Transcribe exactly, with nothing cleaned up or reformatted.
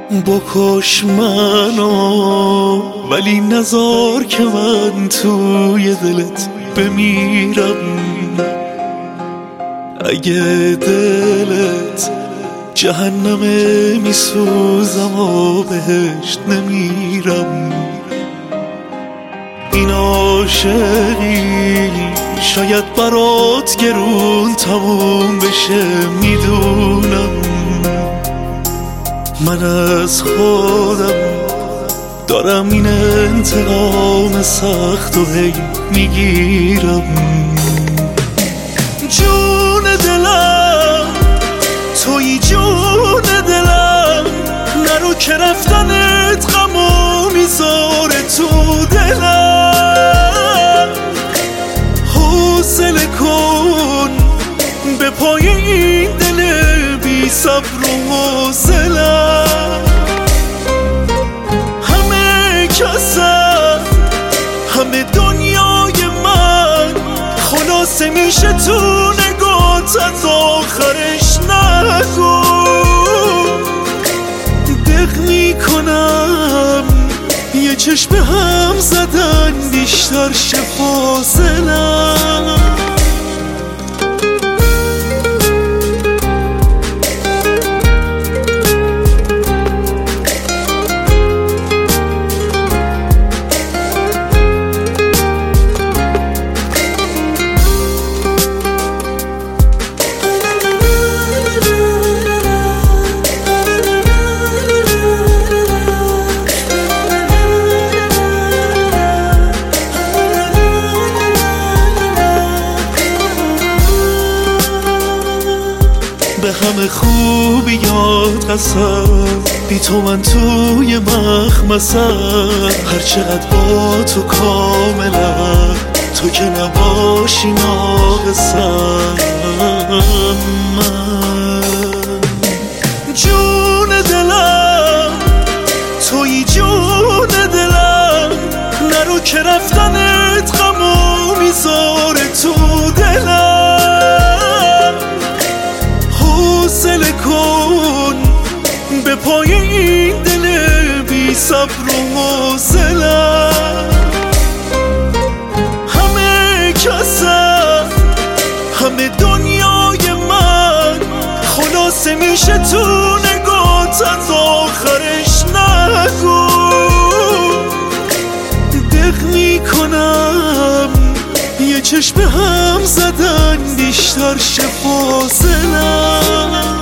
بکش منو ولی نذار که من توی دلت بمیرم. اگه دلت جهنمه میسوزم و بهشت نمیرم. این عاشقی شاید برات گرون تموم بشه، میدونم من از خودم دارم این انتقام سخت و هی میگیرم. جون دلم توی جون دلم، نرو که رفتنت غمو میذاره تو دلم. حوصله کن به پای این دل بی صبر و حوصله‌ام. همه کسم همه دنیای من خلاصه میشه تو نگات، از آخرش نگو. دق میکنم یه چشم هم زدن بیشتر شه فاصله‌ام. به همه خوبیات قسم، بی تو من توی مخمسم. هر چقدر با تو کاملم، تو که نباشی ناقصم. جون دلم توی جون دلم، نرو که رفتنت غمو میذاره تو دلم. حوصله کن به پای این دل بی صبر و حوصله‌ام. همه کسم همه دنیای من خلاصه میشه تو نگات، از آخرش نگو. دق میکنم یه چشم هم زدن بیشتر شه فاصله‌ام.